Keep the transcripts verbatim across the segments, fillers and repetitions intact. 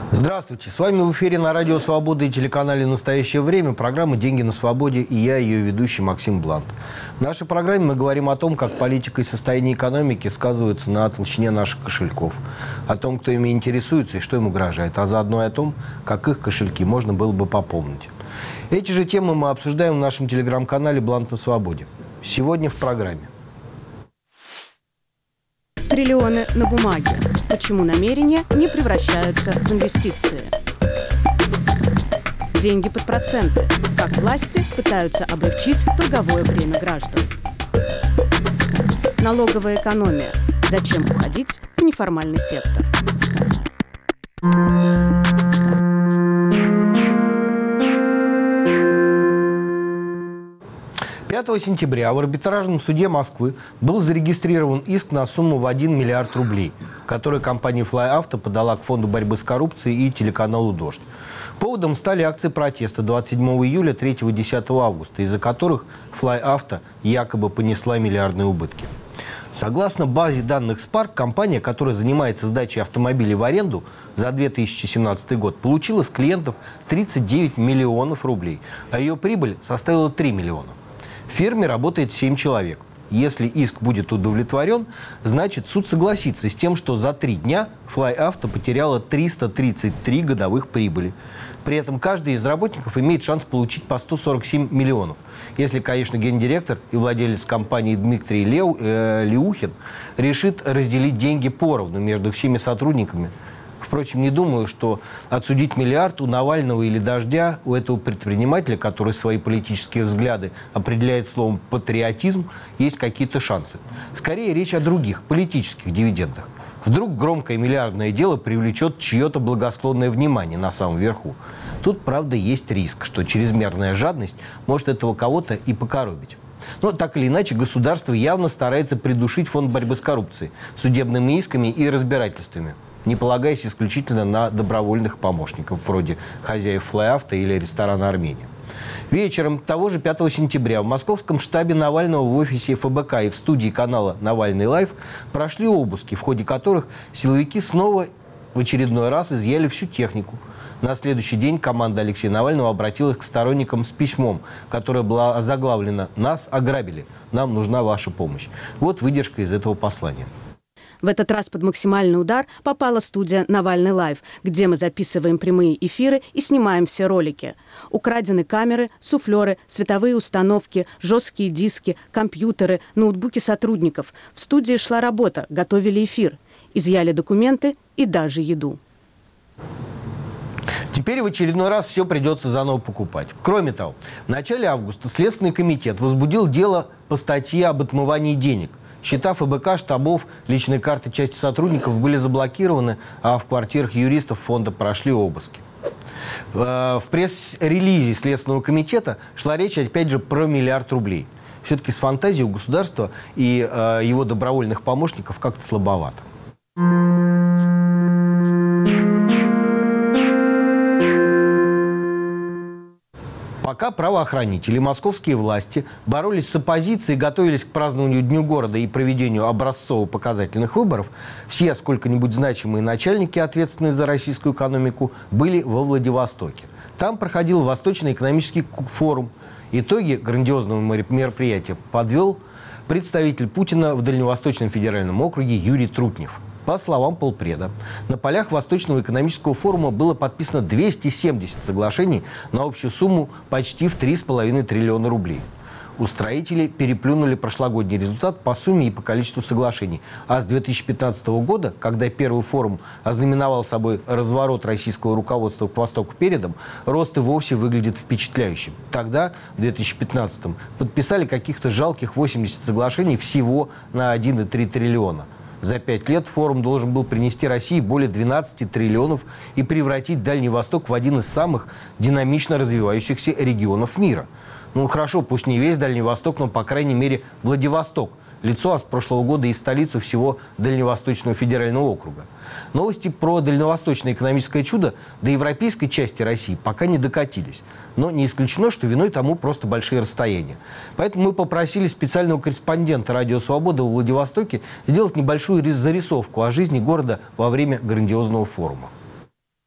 Здравствуйте, с вами в эфире на Радио Свобода и телеканале «Настоящее время» программа «Деньги на свободе» и я, ее ведущий Максим Блант. В нашей программе мы говорим о том, как политика и состояние экономики сказываются на толщине наших кошельков, о том, кто ими интересуется и что ему угрожает, а заодно и о том, как их кошельки можно было бы пополнить. Эти же темы мы обсуждаем в нашем телеграм-канале «Блант на свободе». Сегодня в программе. Триллионы на бумаге. Почему намерения не превращаются в инвестиции? Деньги под проценты. Как власти пытаются облегчить долговое бремя граждан. Налоговая экономия. Зачем уходить в неформальный сектор? пятого сентября в арбитражном суде Москвы был зарегистрирован иск на сумму в один миллиард рублей, который компания FlyAuto подала к Фонду борьбы с коррупцией и телеканалу «Дождь». Поводом стали акции протеста двадцать седьмого июля, третьего-десятого августа, из-за которых FlyAuto якобы понесла миллиардные убытки. Согласно базе данных Spark, компания, которая занимается сдачей автомобилей в аренду, за две тысячи семнадцатый год получила с клиентов тридцать девять миллионов рублей, а ее прибыль составила три миллиона. В фирме работает семь человек. Если иск будет удовлетворен, значит суд согласится с тем, что за три дня FlyAuto потеряла триста тридцать три годовых прибыли. При этом каждый из работников имеет шанс получить по сто сорок семь миллионов. Если, конечно, гендиректор и владелец компании Дмитрий Леу, э, Леухин решит разделить деньги поровну между всеми сотрудниками. Впрочем, не думаю, что отсудить миллиард у Навального или Дождя, у этого предпринимателя, который свои политические взгляды определяет словом «патриотизм», есть какие-то шансы. Скорее, речь о других, политических дивидендах. Вдруг громкое миллиардное дело привлечет чье-то благосклонное внимание на самом верху. Тут, правда, есть риск, что чрезмерная жадность может этого кого-то и покоробить. Но так или иначе, государство явно старается придушить Фонд борьбы с коррупцией, судебными исками и разбирательствами, не полагаясь исключительно на добровольных помощников, вроде хозяев FlyAuto или ресторана «Армения». Вечером того же пятого сентября в московском штабе Навального в офисе эф бэ ка и в студии канала «Навальный лайв» прошли обыски, в ходе которых силовики снова в очередной раз изъяли всю технику. На следующий день команда Алексея Навального обратилась к сторонникам с письмом, которое было озаглавлено «Нас ограбили. Нам нужна ваша помощь». Вот выдержка из этого послания. В этот раз под максимальный удар попала студия «Навальный лайв», где мы записываем прямые эфиры и снимаем все ролики. Украдены камеры, суфлеры, световые установки, жесткие диски, компьютеры, ноутбуки сотрудников. В студии шла работа, готовили эфир. Изъяли документы и даже еду. Теперь в очередной раз все придется заново покупать. Кроме того, в начале августа Следственный комитет возбудил дело по статье об отмывании денег. Счета эф бэ ка, штабов, личные карты части сотрудников были заблокированы, а в квартирах юристов фонда прошли обыски. В пресс-релизе Следственного комитета шла речь, опять же, про миллиард рублей. Все-таки с фантазией у государства и его добровольных помощников как-то слабовато. Пока правоохранители и московские власти боролись с оппозицией и готовились к празднованию Дню города и проведению образцово-показательных выборов, все сколько-нибудь значимые начальники, ответственные за российскую экономику, были во Владивостоке. Там проходил Восточный экономический форум. Итоги грандиозного мероприятия подвел представитель Путина в Дальневосточном федеральном округе Юрий Трутнев. По словам полпреда, на полях Восточного экономического форума было подписано двести семьдесят соглашений на общую сумму почти в три с половиной триллиона рублей. Устроители переплюнули прошлогодний результат по сумме и по количеству соглашений. А с две тысячи пятнадцатого года, когда первый форум ознаменовал собой разворот российского руководства к востоку передом, рост и вовсе выглядит впечатляющим. Тогда, в две тысячи пятнадцатом, подписали каких-то жалких восемьдесят соглашений всего на один целых три десятых триллиона. За пять лет форум должен был принести России более двенадцати триллионов и превратить Дальний Восток в один из самых динамично развивающихся регионов мира. Ну хорошо, пусть не весь Дальний Восток, но, по крайней мере, Владивосток. Лицо с прошлого года и столицу всего Дальневосточного федерального округа. Новости про дальневосточное экономическое чудо до европейской части России пока не докатились. Но не исключено, что виной тому просто большие расстояния. Поэтому мы попросили специального корреспондента «Радио Свобода» в Владивостоке сделать небольшую зарисовку о жизни города во время грандиозного форума.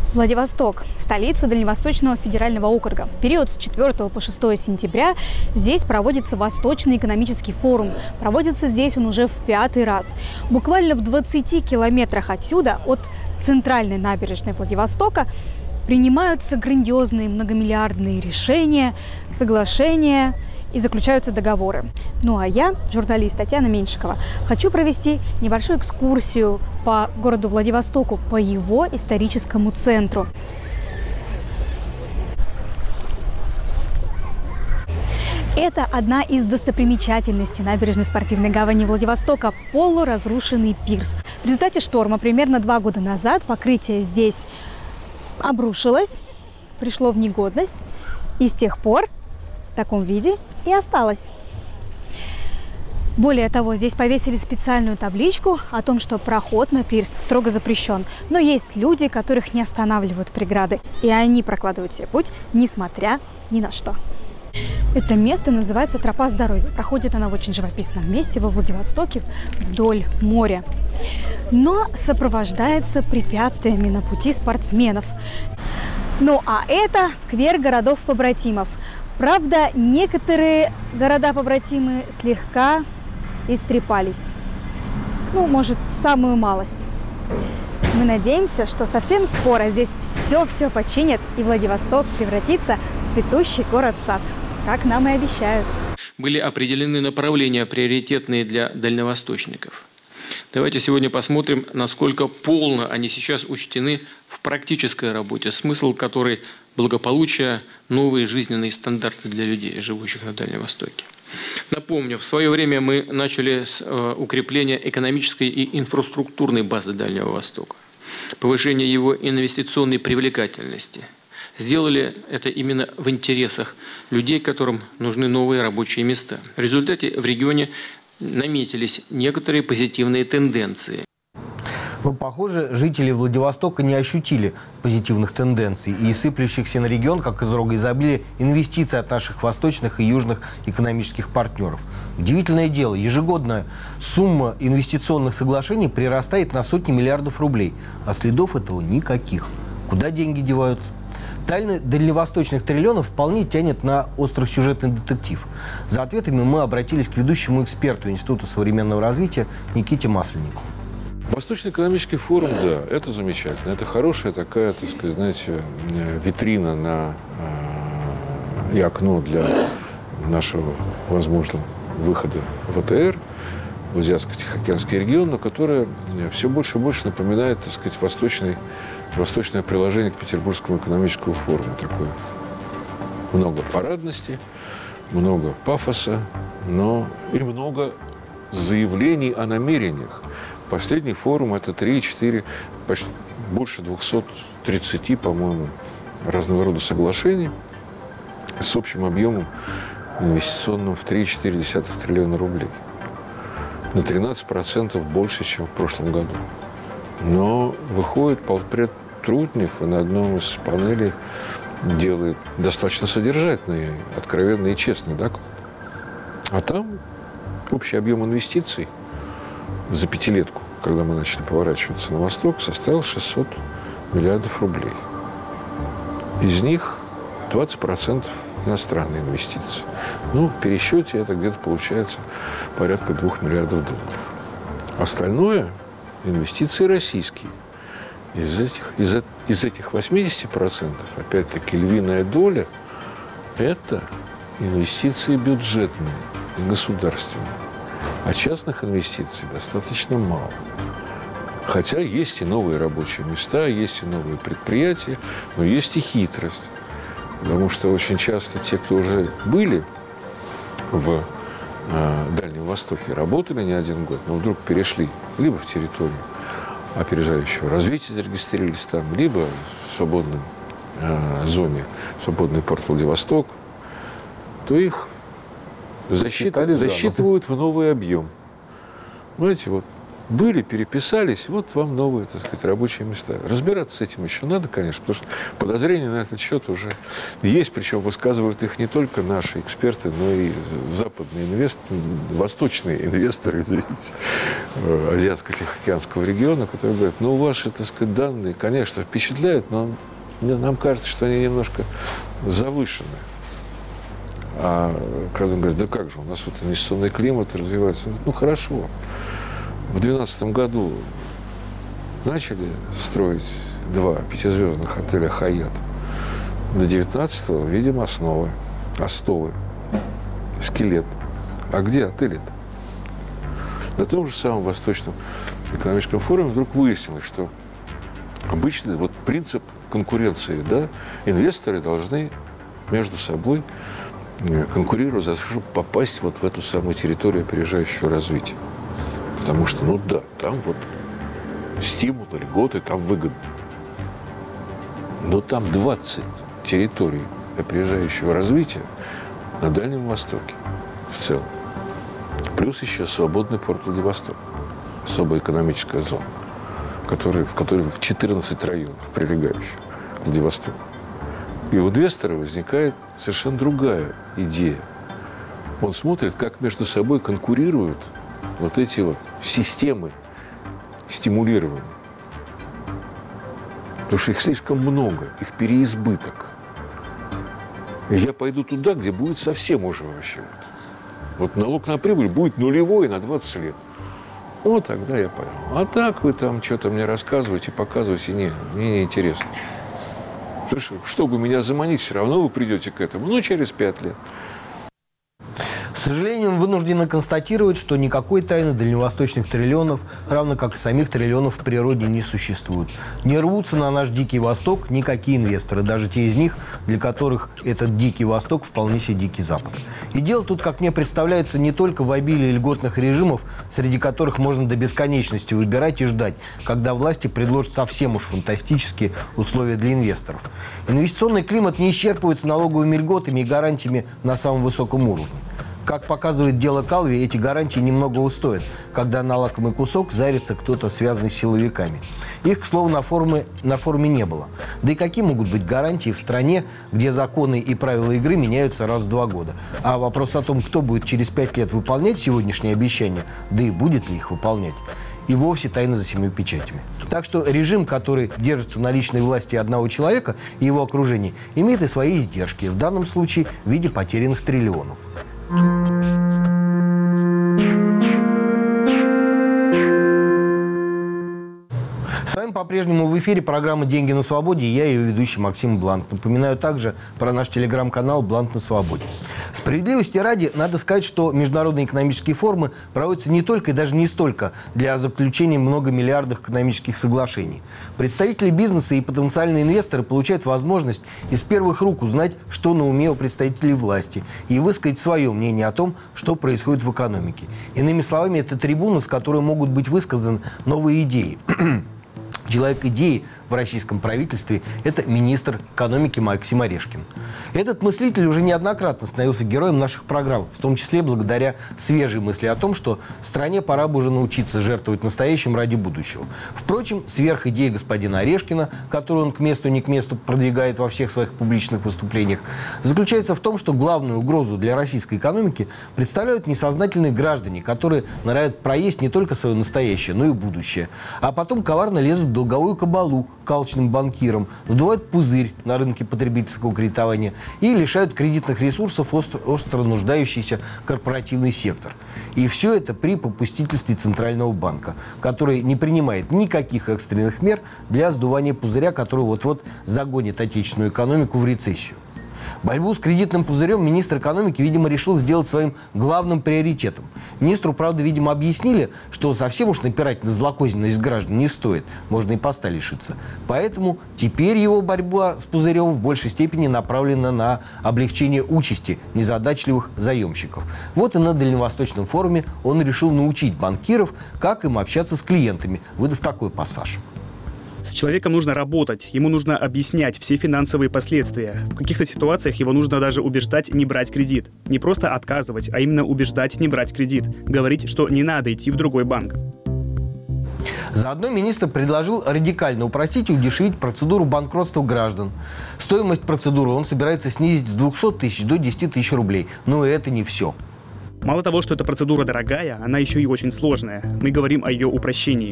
Владивосток – столица Дальневосточного федерального округа. В период с четвёртого по шестое сентября здесь проводится Восточный экономический форум. Проводится здесь он уже в пятый раз. Буквально в двадцати километрах отсюда, от центральной набережной Владивостока, принимаются грандиозные многомиллиардные решения, соглашения и заключаются договоры. Ну а я, журналист Татьяна Меньшикова, хочу провести небольшую экскурсию по городу Владивостоку, по его историческому центру. Это одна из достопримечательностей набережной спортивной гавани Владивостока – полуразрушенный пирс. В результате шторма примерно два года назад покрытие здесь обрушилось, пришло в негодность, и с тех пор в таком виде и осталось. Более того, здесь повесили специальную табличку о том, что проход на пирс строго запрещен. Но есть люди, которых не останавливают преграды, и они прокладывают себе путь, несмотря ни на что. Это место называется Тропа здоровья. Проходит она в очень живописном месте во Владивостоке, вдоль моря. Но сопровождается препятствиями на пути спортсменов. Ну а это сквер городов-побратимов. Правда, некоторые города-побратимы слегка истрепались. Ну, может, самую малость. Мы надеемся, что совсем скоро здесь все-все починят, и Владивосток превратится в цветущий город-сад, как нам и обещают. Были определены направления, приоритетные для дальневосточников. Давайте сегодня посмотрим, насколько полно они сейчас учтены в практической работе, смысл которой – благополучие, новые жизненные стандарты для людей, живущих на Дальнем Востоке. Напомню, в свое время мы начали с укрепления экономической и инфраструктурной базы Дальнего Востока, повышения его инвестиционной привлекательности. Сделали это именно в интересах людей, которым нужны новые рабочие места. В результате в регионе наметились некоторые позитивные тенденции. Но, похоже, жители Владивостока не ощутили позитивных тенденций и сыплющихся на регион, как из рога изобилия, инвестиций от наших восточных и южных экономических партнеров. Удивительное дело, ежегодная сумма инвестиционных соглашений прирастает на сотни миллиардов рублей, а следов этого никаких. Куда деньги деваются? Тайны дальневосточных триллионов вполне тянет на остросюжетный детектив. За ответами мы обратились к ведущему эксперту Института современного развития Никите Масленнику. Восточный экономический форум, да, это замечательно. Это хорошая такая, так сказать, знаете, витрина на, э, и окно для нашего возможного выхода в АТР, в Азиатско-Тихоокеанский регион, но которая все больше и больше напоминает, так сказать, восточный, восточное приложение к Петербургскому экономическому форуму. Такое много парадности, много пафоса, но и много заявлений о намерениях. Последний форум – это три-четыре, почти больше двухсот тридцати, по-моему, разного рода соглашений с общим объемом инвестиционным в три-четыре десятых триллиона рублей. На тринадцать процентов больше, чем в прошлом году. Но выходит полпред Трутнев и на одном из панелей делает достаточно содержательный, откровенный и честный доклад. А там общий объем инвестиций за пятилетку, когда мы начали поворачиваться на восток, составил шестьсот миллиардов рублей. Из них двадцать процентов иностранные инвестиции. Ну, в пересчете это где-то получается порядка двух миллиардов долларов. Остальное – инвестиции российские. Из этих, из, из этих восьмидесяти процентов, опять-таки, львиная доля – это инвестиции бюджетные и государственные. А частных инвестиций достаточно мало. Хотя есть и новые рабочие места, есть и новые предприятия, но есть и хитрость. Потому что очень часто те, кто уже были в э, Дальнем Востоке, работали не один год, но вдруг перешли либо в территорию опережающего развития, зарегистрировались там, либо в свободной э, зоне, свободный порт Владивосток, то их Засчит... засчитывают в новый объем. Знаете, вот были, переписались, вот вам новые, так сказать, рабочие места. Разбираться с этим еще надо, конечно, потому что подозрения на этот счет уже есть, причем высказывают их не только наши эксперты, но и западные инвесторы, восточные инвесторы, извините, Азиатско-Тихоокеанского региона, которые говорят, ну, ваши, так сказать, данные, конечно, впечатляют, но нам кажется, что они немножко завышены. А когда он говорит, да как же, у нас вот инвестиционный климат развивается, ну, хорошо. В две тысячи двенадцатом году начали строить два пятизвездных отеля «Хаят». До две тысячи девятнадцатого видим основы, остовы, скелет. А где отели-то? На том же самом Восточном экономическом форуме вдруг выяснилось, что обычный вот принцип конкуренции, да, инвесторы должны между собой конкурировать за то, чтобы попасть вот в эту самую территорию опережающего развития. Потому что, ну да, там вот стимул, льготы, там выгодно. Но там двадцать территорий опережающего развития на Дальнем Востоке в целом. Плюс еще свободный порт Владивосток, особая экономическая зона, который, в которой в четырнадцать районов прилегающих к Владивостоку. И у инвестора возникает совершенно другая идея. Он смотрит, как между собой конкурируют вот эти вот системы стимулирования. Потому что их слишком много, их переизбыток. И я пойду туда, где будет совсем уже вообще. Вот налог на прибыль будет нулевой на двадцать лет. Вот тогда я пойду. А так вы там что-то мне рассказываете, показываете, не, мне не интересно. Потому что, чтобы меня заманить, все равно вы придете к этому, ну, через пять лет. К сожалению, вынуждены констатировать, что никакой тайны дальневосточных триллионов, равно как и самих триллионов в природе, не существует. Не рвутся на наш Дикий Восток никакие инвесторы, даже те из них, для которых этот Дикий Восток вполне себе Дикий Запад. И дело тут, как мне представляется, не только в обилии льготных режимов, среди которых можно до бесконечности выбирать и ждать, когда власти предложат совсем уж фантастические условия для инвесторов. Инвестиционный климат не исчерпывается налоговыми льготами и гарантиями на самом высоком уровне. Как показывает дело Калви, эти гарантии немного устоят, когда на лакомый кусок зарится кто-то, связанный с силовиками. Их, к слову, на форуме, на форуме не было. Да и какие могут быть гарантии в стране, где законы и правила игры меняются раз в два года? А вопрос о том, кто будет через пять лет выполнять сегодняшние обещания, да и будет ли их выполнять, и вовсе тайна за семью печатями. Так что режим, который держится на личной власти одного человека и его окружения, имеет и свои издержки, в данном случае в виде потерянных триллионов. С вами по-прежнему в эфире программа «Деньги на свободе» и я, ее ведущий Максим Бланк. Напоминаю также про наш телеграм-канал «Бланк на свободе». Справедливости ради, надо сказать, что международные экономические форумы проводятся не только и даже не столько для заключения многомиллиардных экономических соглашений. Представители бизнеса и потенциальные инвесторы получают возможность из первых рук узнать, что на уме у представителей власти, и высказать свое мнение о том, что происходит в экономике. Иными словами, это трибуна, с которой могут быть высказаны новые идеи. Человек идеи в российском правительстве – это министр экономики Максим Орешкин. Этот мыслитель уже неоднократно становился героем наших программ, в том числе благодаря свежей мысли о том, что стране пора бы уже научиться жертвовать настоящим ради будущего. Впрочем, сверх идеи господина Орешкина, которую он к месту не к месту продвигает во всех своих публичных выступлениях, заключается в том, что главную угрозу для российской экономики представляют несознательные граждане, которые норовят проесть не только свое настоящее, но и будущее, а потом коварно лезут в долговую кабалу к алчным банкирам, надувают пузырь на рынке потребительского кредитования и лишают кредитных ресурсов остро, остро нуждающийся корпоративный сектор. И все это при попустительстве Центрального банка, который не принимает никаких экстренных мер для сдувания пузыря, который вот-вот загонит отечественную экономику в рецессию. Борьбу с кредитным пузырем министр экономики, видимо, решил сделать своим главным приоритетом. Министру, правда, видимо, объяснили, что совсем уж напирать на злокозненность граждан не стоит, можно и поста лишиться. Поэтому теперь его борьба с пузырем в большей степени направлена на облегчение участи незадачливых заемщиков. Вот и на Дальневосточном форуме он решил научить банкиров, как им общаться с клиентами, выдав такой пассаж. С человеком нужно работать, ему нужно объяснять все финансовые последствия. В каких-то ситуациях его нужно даже убеждать не брать кредит. Не просто отказывать, а именно убеждать не брать кредит. Говорить, что не надо идти в другой банк. Заодно министр предложил радикально упростить и удешевить процедуру банкротства граждан. Стоимость процедуры он собирается снизить с двухсот тысяч до десяти тысяч рублей. Но и это не все. Мало того, что эта процедура дорогая, она еще и очень сложная. Мы говорим о ее упрощении.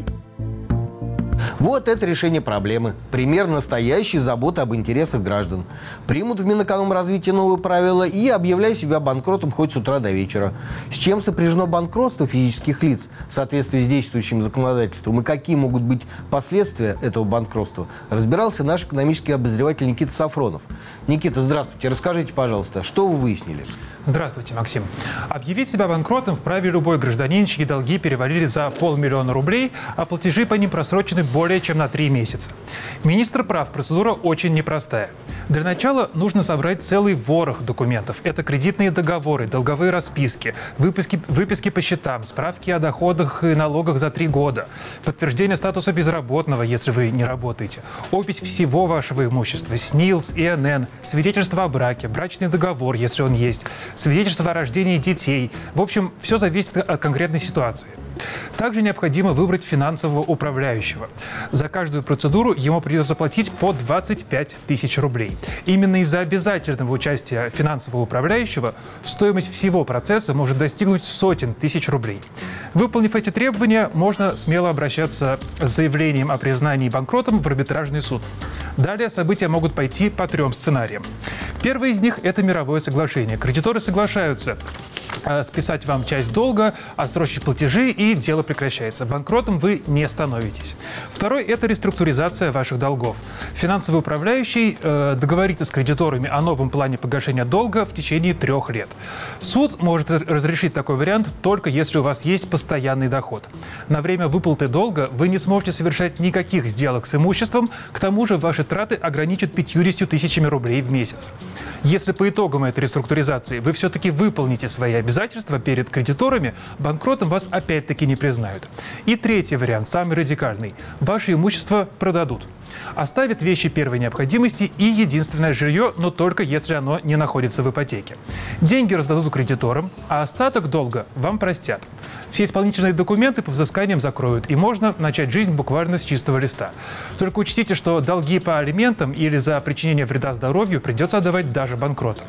Вот это решение проблемы. Пример настоящей заботы об интересах граждан. Примут в Минэкономразвитии новые правила и объявляй себя банкротом хоть с утра до вечера. С чем сопряжено банкротство физических лиц в соответствии с действующим законодательством и какие могут быть последствия этого банкротства, разбирался наш экономический обозреватель Никита Сафронов. Никита, здравствуйте. Расскажите, пожалуйста, что вы выяснили? Здравствуйте, Максим. Объявить себя банкротом вправе любой гражданин, чьи долги перевалили за полмиллиона рублей, а платежи по ним просрочены более чем на три месяца. Министр прав, процедура очень непростая. Для начала нужно собрать целый ворох документов. Это кредитные договоры, долговые расписки, выписки, выписки по счетам, справки о доходах и налогах за три года, подтверждение статуса безработного, если вы не работаете, опись всего вашего имущества, СНИЛС, ИНН, свидетельство о браке, брачный договор, если он есть, свидетельство о рождении детей. В общем, все зависит от конкретной ситуации. Также необходимо выбрать финансового управляющего. За каждую процедуру ему придется платить по двадцать пять тысяч рублей. Именно из-за обязательного участия финансового управляющего стоимость всего процесса может достигнуть сотен тысяч рублей. Выполнив эти требования, можно смело обращаться с заявлением о признании банкротом в арбитражный суд. Далее события могут пойти по трем сценариям. Первый из них – это мировое соглашение. Кредиторы соглашаются списать вам часть долга, отсрочить платежи, и дело прекращается. Банкротом вы не становитесь. Второй – это реструктуризация ваших долгов. Финансовый управляющий э, договорится с кредиторами о новом плане погашения долга в течение трех лет. Суд может разрешить такой вариант только если у вас есть постоянный доход. На время выплаты долга вы не сможете совершать никаких сделок с имуществом, к тому же ваши траты ограничат пятьюдесятью тысячами рублей в месяц. Если по итогам этой реструктуризации вы все-таки выполните свои обязательства перед кредиторами, банкротом вас опять-таки не признают. И третий вариант, самый радикальный. Ваше имущество продадут. Оставят вещи первой необходимости и единственное жилье, но только если оно не находится в ипотеке. Деньги раздадут кредиторам, а остаток долга вам простят. Все исполнительные документы по взысканиям закроют, и можно начать жизнь буквально с чистого листа. Только учтите, что долги по алиментам или за причинение вреда здоровью придется отдавать даже банкротам.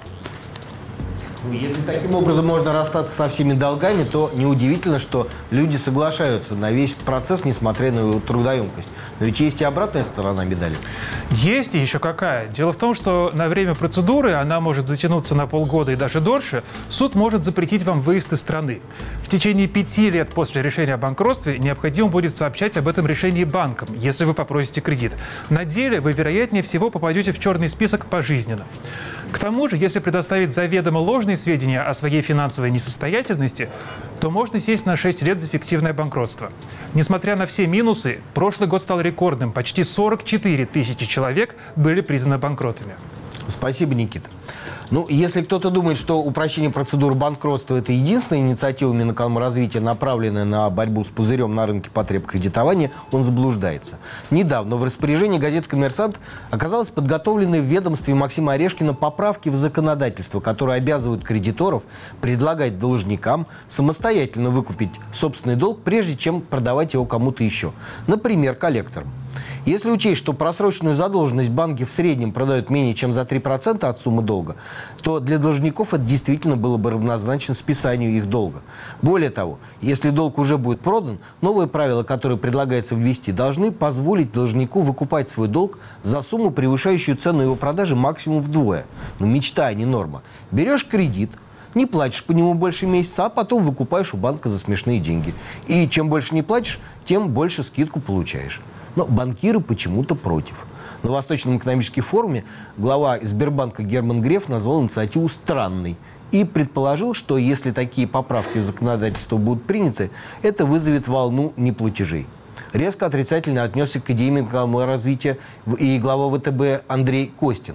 Если таким образом можно расстаться со всеми долгами, то неудивительно, что люди соглашаются на весь процесс, несмотря на его трудоемкость. Но ведь есть и обратная сторона медали. Есть и еще какая. Дело в том, что на время процедуры, она может затянуться на полгода и даже дольше, суд может запретить вам выезд из страны. В течение пяти лет после решения о банкротстве необходимо будет сообщать об этом решении банкам, если вы попросите кредит. На деле вы, вероятнее всего, попадете в черный список пожизненно. К тому же, если предоставить заведомо ложные сведения о своей финансовой несостоятельности, то можно сесть на шесть лет за фиктивное банкротство. Несмотря на все минусы, прошлый год стал рекордным. Почти сорок четыре тысячи человек были признаны банкротами. Спасибо, Никита. Ну, если кто-то думает, что упрощение процедур банкротства – это единственная инициатива Минэкономразвития, направленная на борьбу с пузырем на рынке потреб кредитования, он заблуждается. Недавно в распоряжении газеты «Коммерсант» оказалось подготовленные в ведомстве Максима Орешкина поправки в законодательство, которые обязывают кредиторов предлагать должникам самостоятельно выкупить собственный долг, прежде чем продавать его кому-то еще. Например, коллекторам. Если учесть, что просроченную задолженность банки в среднем продают менее чем за три процента от суммы долга, то для должников это действительно было бы равнозначно списанию их долга. Более того, если долг уже будет продан, новые правила, которые предлагается ввести, должны позволить должнику выкупать свой долг за сумму, превышающую цену его продажи максимум вдвое. Ну, мечта, а не норма. Берешь кредит, не платишь по нему больше месяца, а потом выкупаешь у банка за смешные деньги. И чем больше не платишь, тем больше скидку получаешь. Но банкиры почему-то против. На Восточном экономическом форуме глава Сбербанка Герман Греф назвал инициативу странной и предположил, что если такие поправки в законодательство будут приняты, это вызовет волну неплатежей. Резко отрицательно отнесся к идее Минэкономразвития и глава ВТБ Андрей Костин.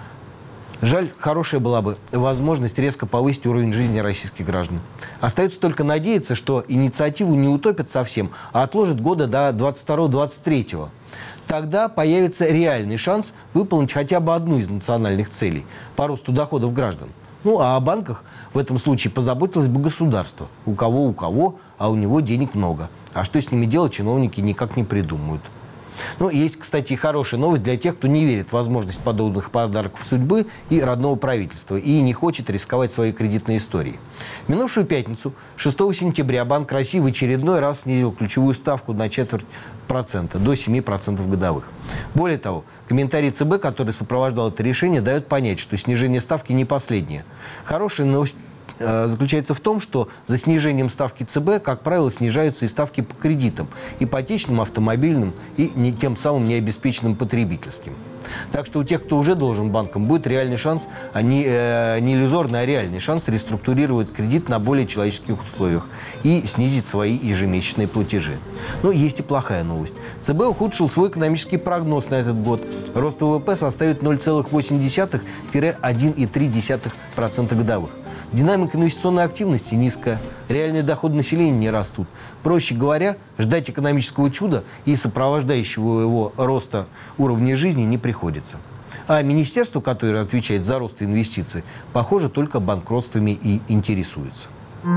Жаль, хорошая была бы возможность резко повысить уровень жизни российских граждан. Остается только надеяться, что инициативу не утопят совсем, а отложат года до двадцать второго — двадцать третьего. Тогда появится реальный шанс выполнить хотя бы одну из национальных целей по росту доходов граждан. Ну, а о банках в этом случае позаботилось бы государство. У кого у кого, а у него денег много. А что с ними делать, чиновники никак не придумают. Ну, есть, кстати, и хорошая новость для тех, кто не верит в возможность подобных подарков судьбы и родного правительства и не хочет рисковать своей кредитной историей. В минувшую пятницу, шестого сентября, Банк России в очередной раз снизил ключевую ставку на четверть процента, до семи процентов годовых. Более того, комментарий ЦБ, который сопровождал это решение, дает понять, что снижение ставки не последнее. Хорошая новость заключается в том, что за снижением ставки ЦБ, как правило, снижаются и ставки по кредитам, ипотечным, автомобильным и не, тем самым необеспеченным потребительским. Так что у тех, кто уже должен банкам, будет реальный шанс, а не, э, не иллюзорный, а реальный шанс реструктурировать кредит на более человеческих условиях и снизить свои ежемесячные платежи. Но есть и плохая новость. ЦБ ухудшил свой экономический прогноз на этот год. Рост ВВП составит ноль целых восемь десятых — один целых три десятых процента годовых. Динамика инвестиционной активности низкая, реальные доходы населения не растут. Проще говоря, ждать экономического чуда и сопровождающего его роста уровня жизни не приходится. А министерство, которое отвечает за рост инвестиций, похоже, только банкротствами и интересуется.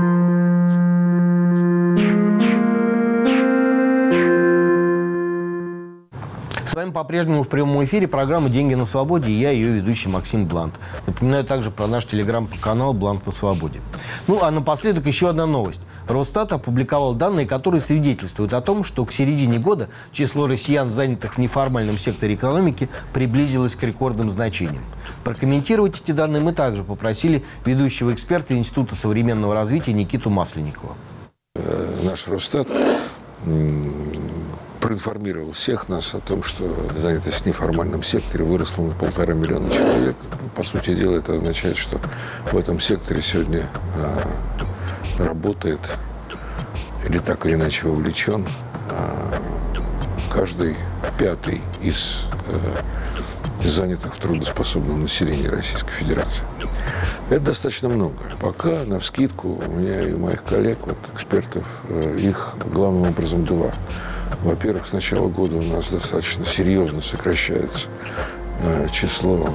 С вами по-прежнему в прямом эфире программа «Деньги на свободе» и я, ее ведущий Максим Блант. Напоминаю также про наш телеграм-канал «Блант на свободе». Ну, а напоследок еще одна новость. Росстат опубликовал данные, которые свидетельствуют о том, что к середине года число россиян, занятых в неформальном секторе экономики, приблизилось к рекордным значениям. Прокомментировать эти данные мы также попросили ведущего эксперта Института современного развития Никиту Масленникова. Наш Росстат проинформировал всех нас о том, что занятость в неформальном секторе выросла на полтора миллиона человек. По сути дела, это означает, что в этом секторе сегодня а, работает или так или иначе вовлечен а, каждый пятый из а, занятых в трудоспособном населении Российской Федерации. Это достаточно много. Пока, навскидку, у меня и у моих коллег, вот, экспертов, их главным образом два. Во-первых, с начала года у нас достаточно серьезно сокращается э, число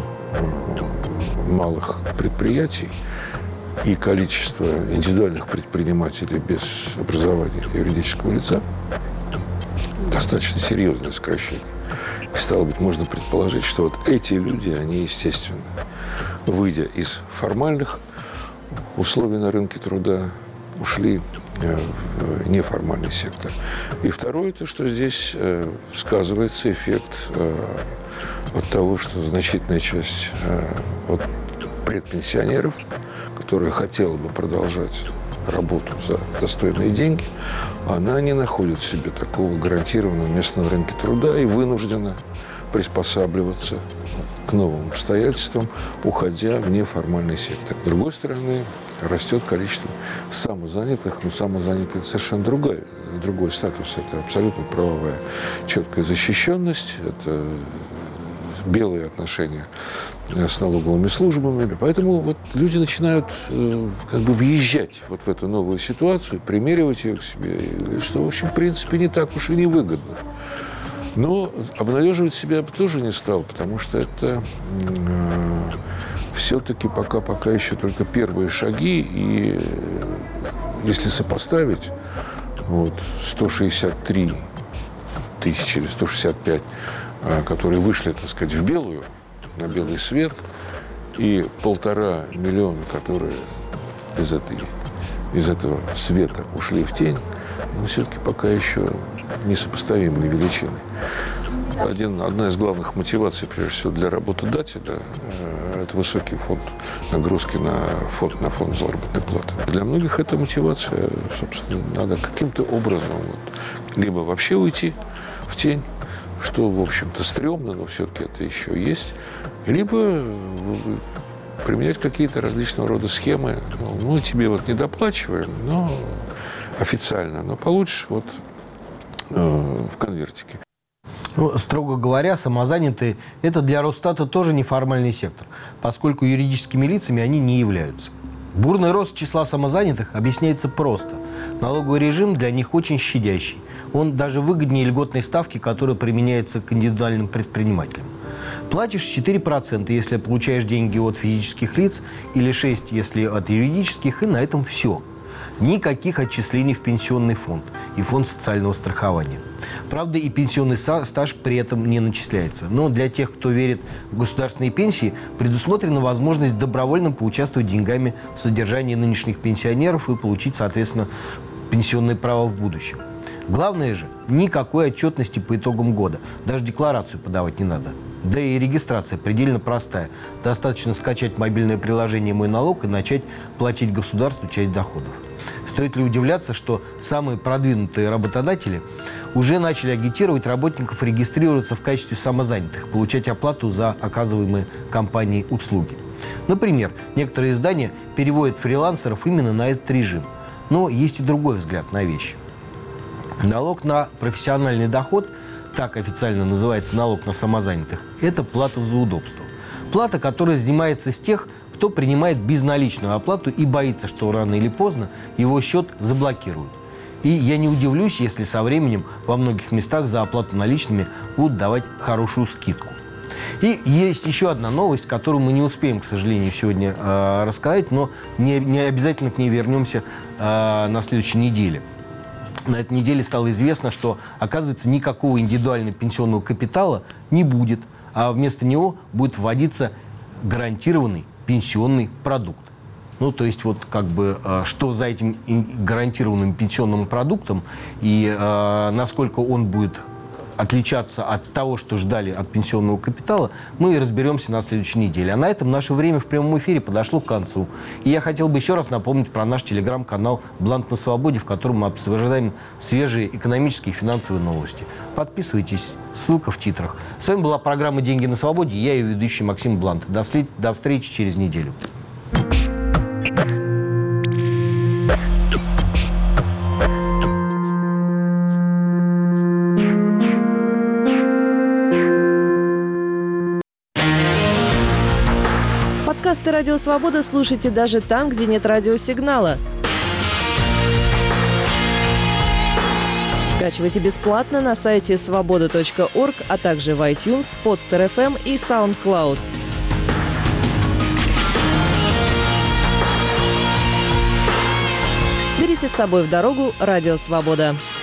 э, малых предприятий и количество индивидуальных предпринимателей без образования юридического лица. Достаточно серьезное сокращение. И, стало быть, можно предположить, что вот эти люди, они, естественно, выйдя из формальных условий на рынке труда, ушли в неформальный сектор. И второе, то, что здесь э, сказывается эффект э, от того, что значительная часть э, от предпенсионеров, которая хотела бы продолжать работу за достойные деньги, она не находит в себе такого гарантированного места на рынке труда и вынуждена приспосабливаться к новым обстоятельствам, уходя в неформальный сектор. С другой стороны, растет количество самозанятых, но самозанятые – это совершенно другой, другой статус. Это абсолютно правовая четкая защищенность, это белые отношения с налоговыми службами. Поэтому вот люди начинают э, как бы въезжать вот в эту новую ситуацию, примеривать ее к себе, что, в общем, в принципе, не так уж и невыгодно. Но обнадеживать себя тоже не стал, потому что это э, все-таки пока, пока еще только первые шаги. И если сопоставить вот, сто шестьдесят три тысячи или сто шестьдесят пять, э, которые вышли, так сказать, в белую, на белый свет, и полтора миллиона, которые из, этой, из этого света ушли в тень, но все-таки пока еще несопоставимые величины. Один, одна из главных мотиваций, прежде всего, для работодателя – это высокий фонд нагрузки на фонд, на фонд заработной платы. Для многих эта мотивация, собственно, надо каким-то образом вот, либо вообще уйти в тень, что, в общем-то, стрёмно, но все-таки это еще есть, либо применять какие-то различного рода схемы. Ну, мы тебе вот не доплачиваем, но официально, но получишь вот э, в конвертике. Ну, строго говоря, самозанятые – это для Росстата тоже неформальный сектор, поскольку юридическими лицами они не являются. Бурный рост числа самозанятых объясняется просто. Налоговый режим для них очень щадящий. Он даже выгоднее льготной ставки, которая применяется к индивидуальным предпринимателям. Платишь четыре процента, если получаешь деньги от физических лиц, или шесть процентов, если от юридических, и на этом все. Никаких отчислений в пенсионный фонд и фонд социального страхования. Правда, и пенсионный стаж при этом не начисляется. Но для тех, кто верит в государственные пенсии, предусмотрена возможность добровольно поучаствовать деньгами в содержании нынешних пенсионеров и получить, соответственно, пенсионные права в будущем. Главное же, никакой отчетности по итогам года. Даже декларацию подавать не надо. Да и регистрация предельно простая. Достаточно скачать мобильное приложение «Мой налог» и начать платить государству часть доходов. Стоит ли удивляться, что самые продвинутые работодатели уже начали агитировать работников регистрироваться в качестве самозанятых, получать оплату за оказываемые компанией услуги. Например, некоторые издания переводят фрилансеров именно на этот режим. Но есть и другой взгляд на вещи. Налог на профессиональный доход, так официально называется налог на самозанятых, это плата за удобство. Плата, которая взимается с тех, кто принимает безналичную оплату и боится, что рано или поздно его счет заблокируют. И я не удивлюсь, если со временем во многих местах за оплату наличными будут давать хорошую скидку. И есть еще одна новость, которую мы не успеем, к сожалению, сегодня э, рассказать, но не, не обязательно к ней вернемся э, на следующей неделе. На этой неделе стало известно, что, оказывается, никакого индивидуального пенсионного капитала не будет, а вместо него будет вводиться гарантированный пенсионный продукт. Ну, то есть, вот как бы, э, что за этим гарантированным пенсионным продуктом и э, насколько он будет отличаться от того, что ждали от пенсионного капитала, мы и разберемся на следующей неделе. А на этом наше время в прямом эфире подошло к концу. И я хотел бы еще раз напомнить про наш телеграм-канал «Бланк на свободе», в котором мы обсуждаем свежие экономические и финансовые новости. Подписывайтесь, ссылка в титрах. С вами была программа «Деньги на свободе», я ее ведущий Максим Бланк. До, встреч, до встречи через неделю. Подкасты «Радио Свобода» слушайте даже там, где нет радиосигнала. Скачивайте бесплатно на сайте свобода точка орг, а также в iTunes, Podster эф эм и SoundCloud. Берите с собой в дорогу «Радио Свобода».